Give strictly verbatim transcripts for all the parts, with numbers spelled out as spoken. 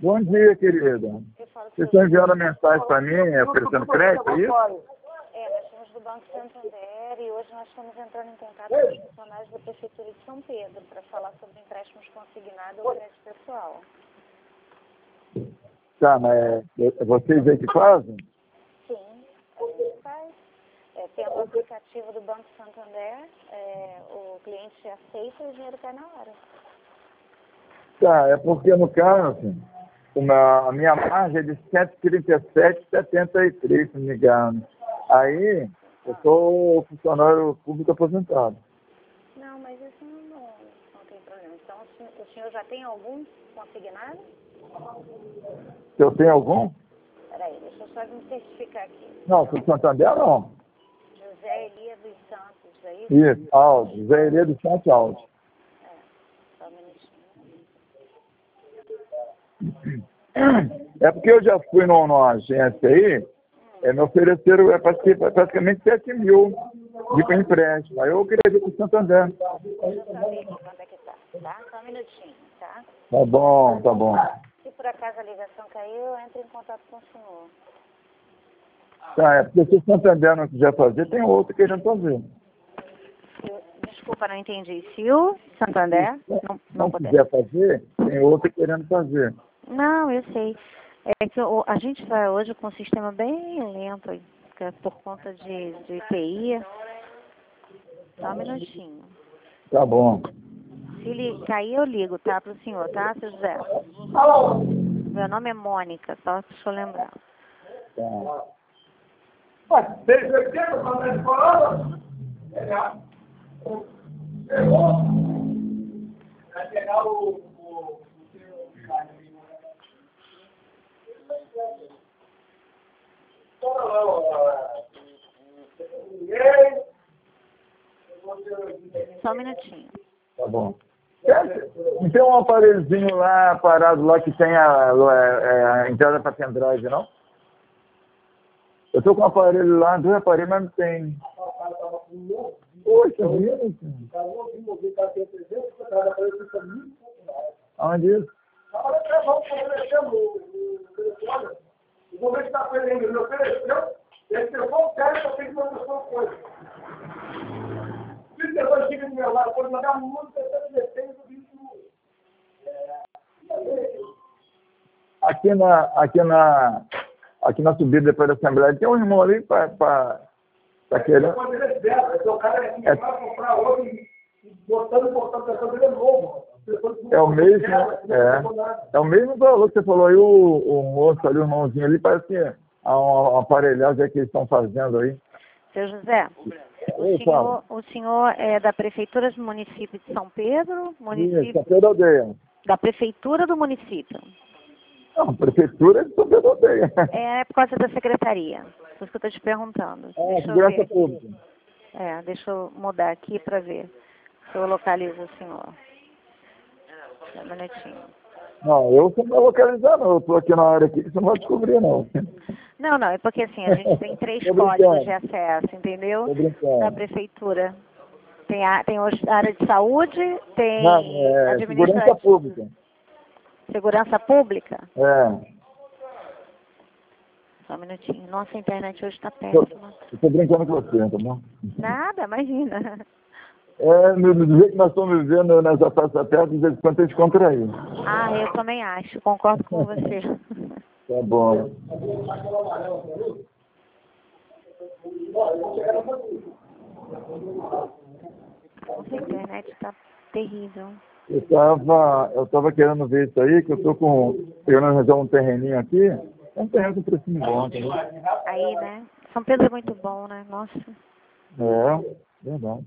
Bom dia, querida. Eu falo que Vocês eu- estão enviando mensagem para mim, oferecendo crédito, é isso? É, nós somos do Banco Santander e hoje nós estamos entrando em contato com os funcionários da Prefeitura de São Pedro para falar sobre empréstimos consignados ou crédito pessoal. Tá, mas é vocês aí que fazem? Sim, a gente faz. É, tendo o aplicativo do Banco Santander, é, o cliente aceita e o dinheiro cai na hora. Tá, é porque no caso, uma, a minha margem é de cento e trinta e sete vírgula setenta e três, se não me engano. Aí, eu sou funcionário público aposentado. Não, mas isso não, não, não tem problema. Então, o senhor, o senhor já tem algum consignado? Se eu tenho algum? Peraí, deixa eu só me certificar aqui. Não, sou de Santander não. José Elias dos Santos, é isso? Isso, Aldo, Zé Herê do Santos Aldo. É, só um minutinho. É porque eu já fui numa, numa agência aí, é, me ofereceram é, praticamente praticamente sete mil de empréstimo. Aí eu queria ver com o Santander. Deixa eu só ver aqui quanto é que tá, tá? Só um minutinho, tá? Tá bom, tá bom. Se por acaso a ligação caiu, eu entro em contato com o senhor. Tá, é porque se o Santander não quiser fazer, tem outro querendo fazer. Se o- Desculpa, não entendi. Se o Santander não, não Não puder. quiser fazer, tem outro querendo fazer. Não, eu sei. É que o- a gente vai hoje com um sistema bem lento, aí, que é por conta de, de I P I. Só um minutinho. Tá bom. Se ele cair, eu ligo, tá? Pro senhor, tá, seu José? Meu nome é Mônica, só deixa eu lembrar. Tá. Vai pegar o, o, Só um minutinho. Tá bom. Não tem um aparelhozinho lá parado lá que tem a, a, a entrada para pendrive, não? Eu tô com um aparelho lá, dois aparelhos, mas não tem. Poxa, vida. Onde isso? O momento está com ele ainda, ele ofereceu, ele pegou o cara e só fez uma pessoa coisa. Se você chega do meu lado, pode mandar muito, você depende do bicho. Aqui na, aqui na, aqui na subida depois da Assembleia, tem um irmão ali para querer. Quando ele é zero, então o cara é vai comprar outro e botando, botando, botando, ele é novo. É o mesmo, é, é o mesmo valor que você falou aí, o, o moço ali, o irmãozinho ali, parece que é uma, uma aparelhagem que eles estão fazendo aí. Seu José, o Ei, senhor, o senhor é da Prefeitura do município de São Pedro? Município, Isso, São Pedro Aldeia. da Prefeitura do município? Não, prefeitura de São Pedro Aldeia. É por causa da secretaria. Por isso que eu estou te perguntando. É, Deixa eu segurança ver. pública. É, deixa eu mudar aqui para ver se eu localizo o senhor. Só um minutinho. Não, eu não vou localizar, não. Eu estou aqui na área aqui que você não vai descobrir, não. Não, não, é porque assim, a gente tem três Tô códigos brincando. de acesso, entendeu? Tô brincando. Da prefeitura. Tem a, tem hoje a área de saúde, tem Não, é, administrativa. segurança pública. Segurança pública? É. Só um minutinho. Nossa, a internet hoje está Eu péssima. estou brincando com você, tá bom? Nada, imagina. É, no do jeito que nós estamos vivendo nessa face da terra, de vez em quando tem que descontrair. Ah, eu também acho, concordo com você. Tá bom. Nossa, a internet está terrível. Eu estava eu tava querendo ver isso aí, que eu estou com. Querendo arranjar um terreninho aqui. É um terreno com precinho bom, entendeu? Aí, né? São Pedro é muito bom, né? Nossa. É, verdade.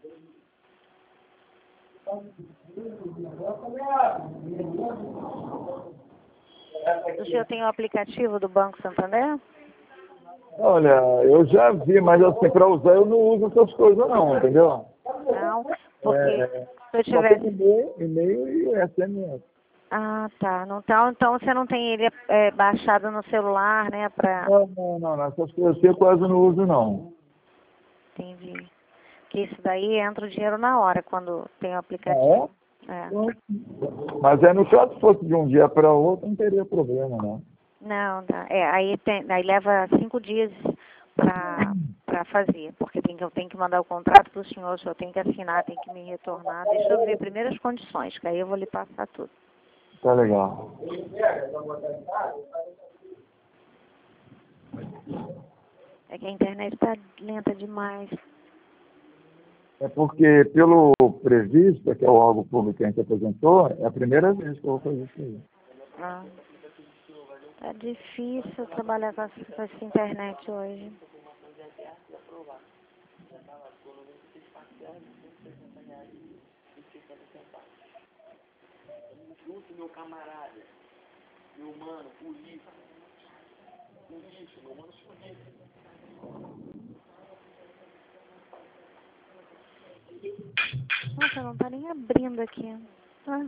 O senhor tem o aplicativo do Banco Santander? Olha, eu já vi, mas assim, para usar eu não uso essas coisas não, entendeu? Não, porque É, se eu só tem tivesse... e-mail, e-mail e S M S. Ah, tá. Não, tá. Então você não tem ele é, baixado no celular, né? Pra... Não, não, não, essas coisas assim eu quase não uso não. Entendi. Que isso daí entra o dinheiro na hora quando tem o Ah, aplicativo. é? É. Mas é no caso, se fosse de um dia para outro, não teria problema, não. Não, tá. É, aí, tem, aí leva cinco dias para para fazer, porque tem que, eu tenho que mandar o contrato para o senhor, o senhor tem que assinar, tem que me retornar. Deixa eu ver primeiro as condições, que aí eu vou lhe passar tudo. Tá legal. É que a internet está lenta demais. É porque, pelo previsto, que é o órgão público que a gente apresentou, é a primeira vez que eu vou fazer isso aí. Ah, tá difícil trabalhar com essa, com essa internet hoje. Junto, meu camarada, meu mano, polícia, polícia, meu mano, polícia. Nossa, não tá nem abrindo aqui. Ah,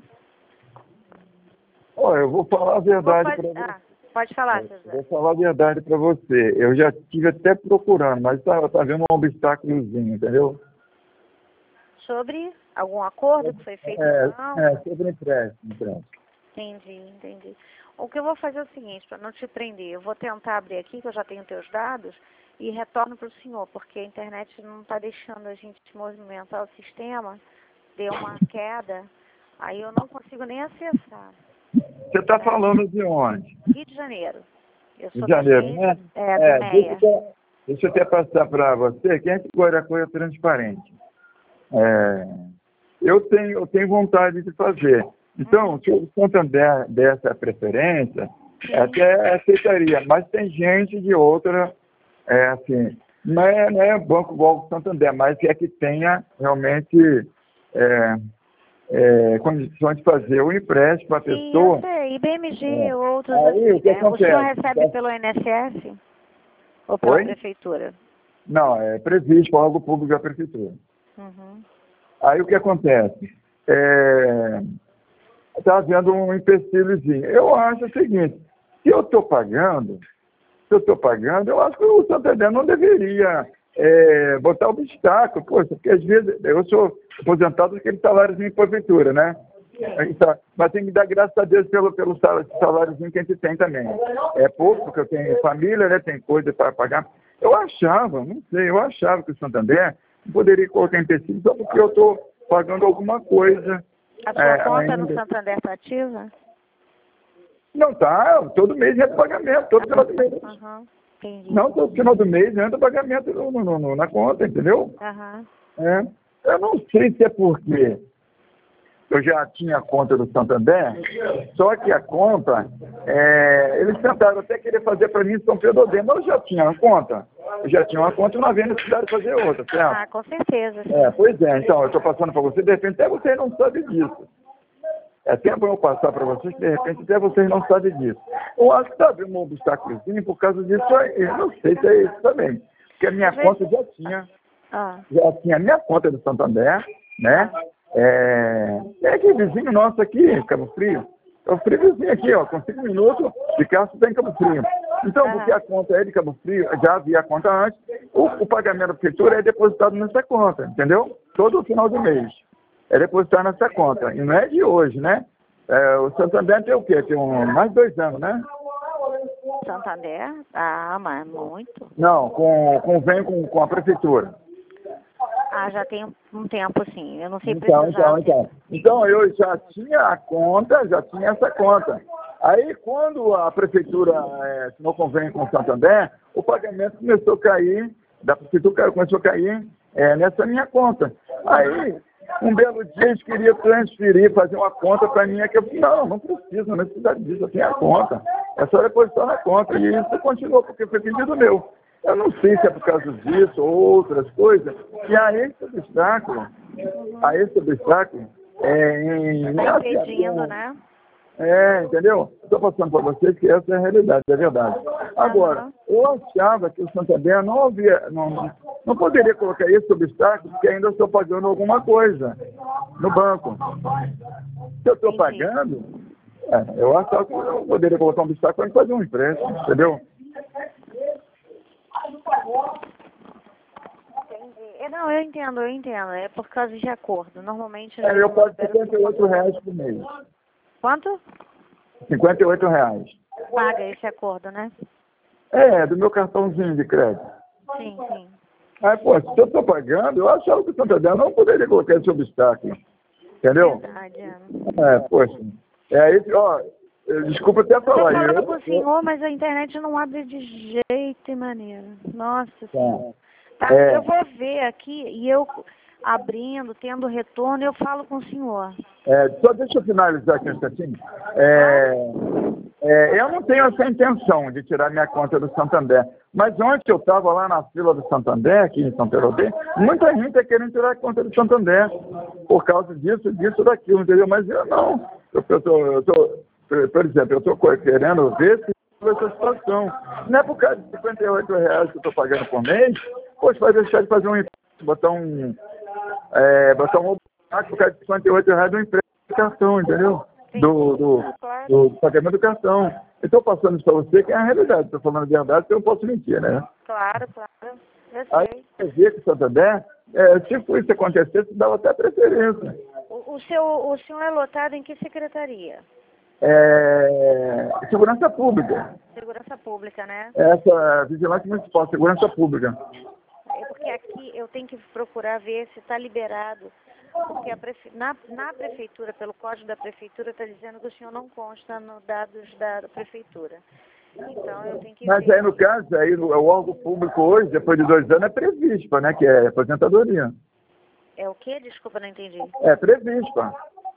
Olha, eu vou falar a verdade vou para fazer... você. ah, pode falar, Eu César. Vou falar a verdade para você. Eu já estive até procurando, mas tá, tá vendo um obstáculozinho, entendeu? Sobre algum acordo que foi feito É, ou não? é sobre empréstimo, empréstimo. Entendi, entendi. O que eu vou fazer é o seguinte, para não te prender, eu vou tentar abrir aqui, que eu já tenho teus dados, e retorno para o senhor, porque a internet não está deixando a gente movimentar o sistema, deu uma queda, aí eu não consigo nem acessar. Você está falando de onde? Rio de Janeiro. Eu Rio sou de Janeiro, da né? é, do É, Meia. deixa, eu, deixa eu até passar para você que a gente guarda coisa transparente. É, eu, tenho, eu tenho vontade de fazer. Então, se o Santander desse a preferência, até aceitaria. Mas tem gente de outra, é, assim, não é, não é banco igual o Santander, mas é que tenha realmente é, é, condições de fazer o empréstimo para a pessoa. Sim, eu sei. I B M G É. e outros Aí, assim, o que né? O senhor acontece? recebe pelo I N S S ou pela Oi? prefeitura? Não, é previsto algo público da prefeitura. Uhum. Aí o que acontece? É, está havendo um empecilhozinho. Eu acho o seguinte, se eu estou pagando, se eu estou pagando, eu acho que o Santander não deveria é, botar obstáculo, poxa, porque às vezes eu sou aposentado daquele saláriozinho em prefeitura, né? Então, mas tem que dar graças a Deus pelo, pelo saláriozinho que a gente tem também. É pouco, porque eu tenho família, né? Tem coisa para pagar. Eu achava, não sei, eu achava que o Santander não poderia colocar empecilho só porque eu estou pagando alguma coisa. A sua é, conta ainda. no Santander está ativa? Não tá, todo mês entra pagamento, todo final do mês. Aham, entendi. Não, todo final do mês entra pagamento no, no, no, na conta, entendeu? Aham. É. Eu não sei se é porque eu já tinha a conta do Santander, só que a conta, é, eles tentaram até querer fazer para mim em São Pedro Odê, mas eu já tinha uma conta. Eu já tinha uma conta e não havia necessidade de fazer outra, certo? Ah, com certeza. Sim. É, pois é, então, eu estou passando para você, de repente até vocês não sabem disso. É até bom eu passar para vocês, que de repente até vocês não sabem disso. Eu acho que está abrindo um obstáculozinho por causa disso aí. Eu não sei se é isso também. Porque a minha Às conta vezes- já tinha, Ah, já tinha a minha conta do Santander, né? É, é aqui, vizinho nosso aqui, Cabo Frio. Cabo Frio vizinho aqui, ó, com cinco minutos de carro você tem em Cabo Frio. Então, Aham. porque a conta é de Cabo Frio, já havia a conta antes, o, o pagamento da prefeitura é depositado nessa conta, entendeu? Todo final do mês. É depositado nessa conta. E não é de hoje, né? É, o Santander tem o quê? Tem um, mais de dois anos, né? Santander? Ah, mas muito. Não, com, convém com, com a prefeitura. Ah, já tem um tempo, sim. Eu não sei Então, precisar. então, então. Então, eu já tinha a conta, já tinha essa conta. Aí, quando a prefeitura é, assinou convênio com o Santander, o pagamento começou a cair, da prefeitura começou a cair é, nessa minha conta. Aí, um belo dia, eles queriam transferir, fazer uma conta para mim, que eu falei, não, não precisa, não precisa disso, eu tenho a conta. É só depositar na conta. E isso continuou, porque foi pedido meu. Eu não sei se é por causa disso ou outras coisas, que há esse obstáculo, há esse obstáculo é, em... Está impedindo, né? É, entendeu? Estou passando para vocês que essa é a realidade, é verdade. Agora, Uhum. eu achava que o Santander não, havia, não, não poderia colocar esse obstáculo, porque ainda estou pagando alguma coisa no banco. Se eu estou Entendi. pagando, é, eu achava que eu não poderia colocar um obstáculo e fazer um empréstimo, entendeu? Entendi. É, não, eu entendo, eu entendo. É por causa de acordo. Normalmente... É, eu pago cinquenta e oito reais por mês. Quanto? cinquenta e oito reais. Paga esse acordo, né? É, do meu cartãozinho de crédito. Sim, sim. Aí, pô, se eu estou pagando, eu achava que o Santander não poderia colocar esse obstáculo. Entendeu? Verdade, é. É, poxa. É isso, ó, desculpa até Estou falar falando isso. pro senhor, mas a internet não abre de jeito e maneira. Nossa Senhora. Tá, É. eu vou ver aqui e eu abrindo, tendo retorno, eu falo com o senhor. É, só deixa eu finalizar aqui um instantinho. É, é, eu não tenho essa intenção de tirar minha conta do Santander. Mas ontem eu estava lá na fila do Santander, aqui em São Pedro, muita gente é querendo tirar a conta do Santander por causa disso, disso, daquilo, entendeu? Mas eu não. Eu estou, eu tô, por exemplo, eu estou querendo ver se essa situação. Não é por causa de cinquenta e oito reais que eu estou pagando por mês, poxa, vai deixar de fazer um empréstimo, botar um... É, botar um por causa de cinquenta e oito reais do empréstimo do cartão, entendeu? Do, do, do, do pagamento do cartão. Eu estou passando isso para você, que é a realidade. Estou falando a verdade, então eu não posso mentir, né? Claro, claro. Eu Aí sei. você vê que o Santander, é, se isso acontecesse, dava até preferência. O, o, seu, o senhor é lotado em que secretaria? É, segurança Pública. Segurança Pública, né? Essa Vigilância Municipal, Segurança Pública. É porque aqui eu tenho que procurar ver se está liberado. Porque a prefe... na, na prefeitura, pelo código da prefeitura, está dizendo que o senhor não consta nos dados da prefeitura. Então eu tenho que Mas ver. aí, no caso, aí, no, o órgão público hoje, depois de dois anos, é Previspa, né? Que é aposentadoria. É o quê? Desculpa, não entendi. É Previspa.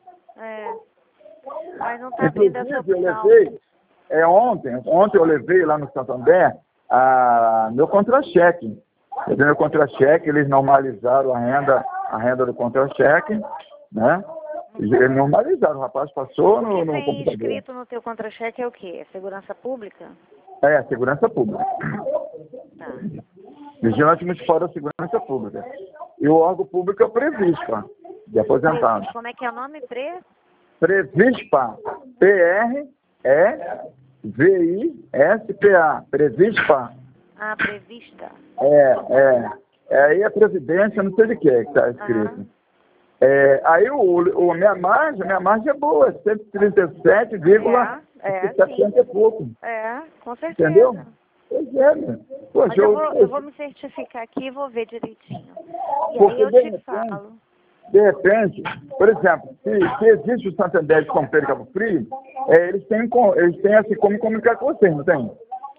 É. Mas não está abrindo essa Inclusive, eu opção. levei, é ontem, ontem eu levei lá no Santander a, meu contra-cheque. Levei meu contra-cheque, eles normalizaram a renda, a renda do contra-cheque, né? Eles normalizaram, o rapaz passou no, O que no tem computador. escrito no teu contra-cheque é o quê? Segurança Pública? É, Segurança Pública. Tá. Vigilante Municipal da Segurança Pública. E o órgão público é o Previspa, de aposentados. Como é que é o nome? Pre? Previspa. P R E V I S P A. Previspa. Ah, prevista. É, é. É aí a Previdência, não sei de que que está escrito. Aham. É, aí o, o, minha margem, minha margem é boa, cento e trinta e sete vírgula setenta e pouco. É, com certeza. Entendeu? Pois é, né? Poxa, Mas eu vou, eu vou me certificar aqui e vou ver direitinho. E aí eu te falo. De repente, por exemplo, se, se existe o Santander de São Pedro e Cabo Frio, é, eles têm, eles têm assim como comunicar com vocês, não tem?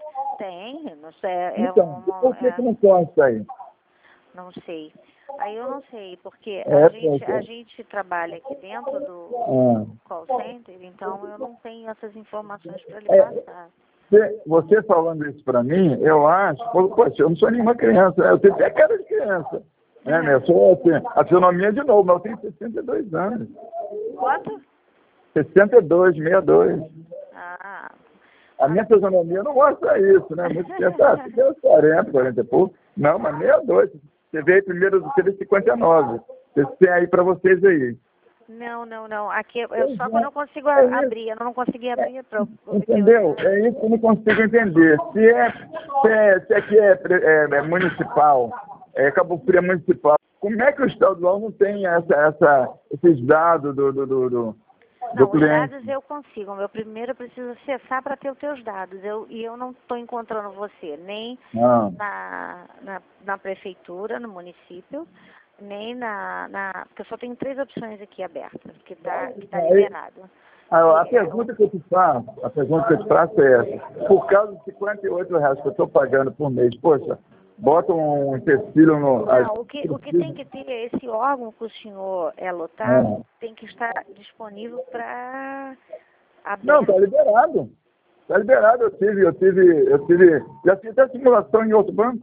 Tem, não sei. É Então, uma, por que é, que não consta aí? não sei. Aí eu não sei, porque É, a, gente, é. a gente trabalha aqui dentro do Ah. call center, então eu não tenho essas informações para lhe É. passar. Você, você falando isso para mim, eu acho, pô, poxa, eu não sou nenhuma criança, né? Eu tenho até cara de criança. Né, né? Eu sou, assim, a fisionomia de novo, mas eu tenho sessenta e dois anos. Quanto? sessenta e dois, sessenta e dois. Ah, A minha fisionomia não mostra isso, né? Muito tempo, ah, você tem uns quarenta, quarenta e pouco. Não, mas sessenta e dois. Você veio primeiro do teve cinquenta e nove. Esse tem aí para vocês aí. não, não, não. Aqui eu eu só é. quando eu consigo a- abrir, eu não consegui abrir para Entendeu? É isso que eu não consigo entender. Se é, se, é, se aqui é, é, é municipal, é Cabo Frio é municipal, como é que o estadual não tem essa, essa, esses dados do, do, do, do, do Não, os cliente? dados eu consigo. Meu primeiro eu preciso acessar para ter os teus dados. Eu, e eu não estou encontrando você nem Não. na, na, na prefeitura, no município, nem na, na... Porque eu só tenho três opções aqui abertas, que está que tá Aí- liberado. A, a Que é pergunta que eu te faço, a pergunta que eu te faço é essa. Por causa de cinquenta e oito reais que eu estou pagando por mês, poxa, bota um empecilho no... Não, o que, o que tem que ter é esse órgão que o senhor é lotado, É. tem que estar disponível para abrir. Não, tá liberado. Tá liberado, eu tive, eu tive, eu tive, já fiz até simulação em outro banco.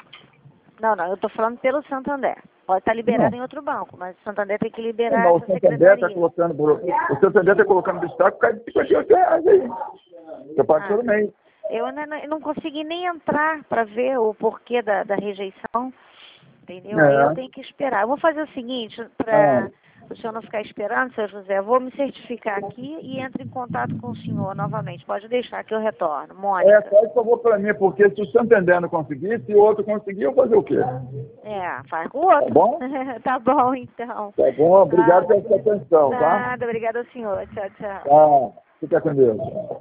Não, não, eu estou falando pelo Santander. Pode estar liberado Não. em outro banco, mas o Santander tem que liberar Não, o essa Santander secretaria. está colocando, o Santander está colocando destaque por causa de cinquenta e oito reais aí. Eu pago Ah. todo mês. Eu ainda não, eu não consegui nem entrar para ver o porquê da, da rejeição, entendeu? É. Aí eu tenho que esperar. Eu vou fazer o seguinte, para É. para o senhor não ficar esperando, seu José, eu vou me certificar aqui e entro em contato com o senhor novamente. Pode deixar que eu retorno. Mônica. É, faz favor para mim, porque se o seu entendendo conseguir, se o outro conseguir, eu vou fazer o quê? É, faz com o outro. Tá bom? Tá bom, então. Tá bom, obrigado Tá. pela sua atenção, tá? Nada, obrigada ao senhor. Tchau, tchau. Tá, fica com Deus.